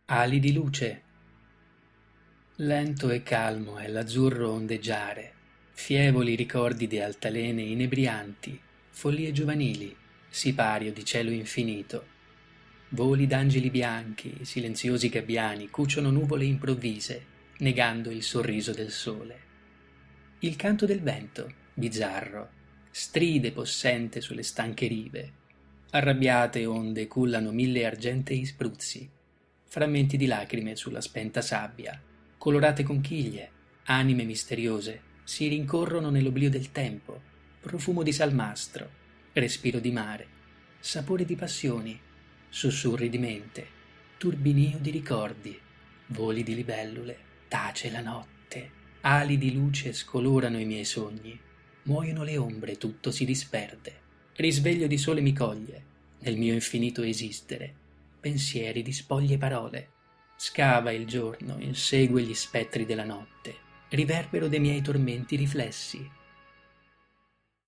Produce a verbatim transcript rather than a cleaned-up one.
Ali di luce. Lento e calmo è l'azzurro ondeggiare, fievoli ricordi di altalene inebrianti, follie giovanili, sipario di cielo infinito. Voli d'angeli bianchi, silenziosi gabbiani, cuciono nuvole improvvise, negando il sorriso del sole. Il canto del vento, bizzarro, stride possente sulle stanche rive. Arrabbiate onde cullano mille argentei spruzzi, frammenti di lacrime sulla spenta sabbia, colorate conchiglie, anime misteriose, si rincorrono nell'oblio del tempo, profumo di salmastro, respiro di mare, sapore di passioni, sussurri di mente, turbinio di ricordi, voli di libellule, tace la notte, ali di luce scolorano i miei sogni, muoiono le ombre, tutto si disperde, risveglio di sole mi coglie, nel mio infinito esistere, pensieri di spoglie parole, scava il giorno, insegue gli spettri della notte, riverbero dei miei tormenti riflessi,